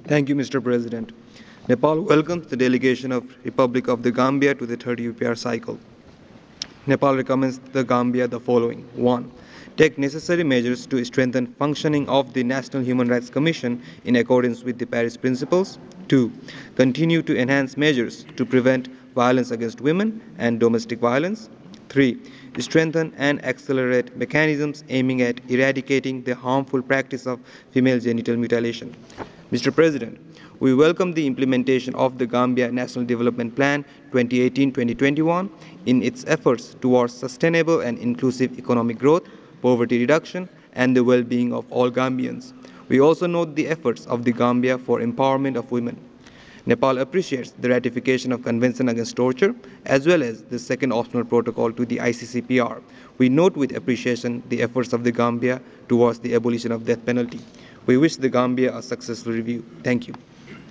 Thank you, Mr. President. Nepal welcomes the delegation of Republic of the Gambia to the third UPR cycle. Nepal recommends the Gambia the following. 1. Take necessary measures to strengthen functioning of the National Human Rights Commission in accordance with the Paris Principles. 2. Continue to enhance measures to prevent violence against women and domestic violence. 3. Strengthen and accelerate mechanisms aiming at eradicating the harmful practice of female genital mutilation. Mr. President, we welcome the implementation of the Gambia National Development Plan 2018-2021 in its efforts towards sustainable and inclusive economic growth, poverty reduction, and the well-being of all Gambians. We also note the efforts of the Gambia for empowerment of women. Nepal appreciates the ratification of Convention Against Torture as well as the second optional protocol to the ICCPR. We note with appreciation the efforts of the Gambia towards the abolition of death penalty. We wish the Gambia a successful review. Thank you.